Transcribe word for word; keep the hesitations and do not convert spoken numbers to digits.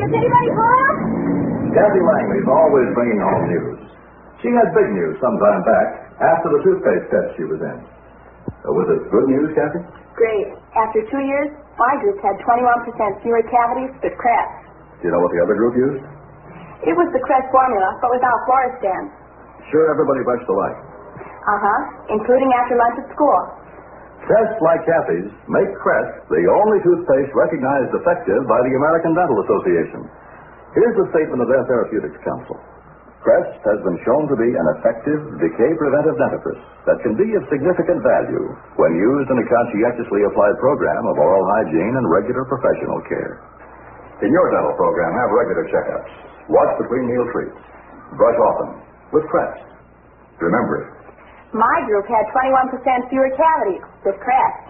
Is anybody home? Kathy Langley's always bringing home news. She had big news some time back after the toothpaste test she was in. Uh, was it good news, Kathy? Great. After two years, my group had twenty-one percent fewer cavities but Crest. Do you know what the other group used? It was the Crest formula, but without Floristan. Sure everybody brushed alike. Uh-huh, including after lunch at school. Tests like Kathy's make Crest the only toothpaste recognized effective by the American Dental Association. Here's the statement of their Therapeutics Council. Crest has been shown to be an effective, decay-preventive dentifrice that can be of significant value when used in a conscientiously applied program of oral hygiene and regular professional care. In your dental program, have regular checkups. Watch between meal treats. Brush often with Crest. Remember it. My group had twenty-one percent fewer cavities with Crest.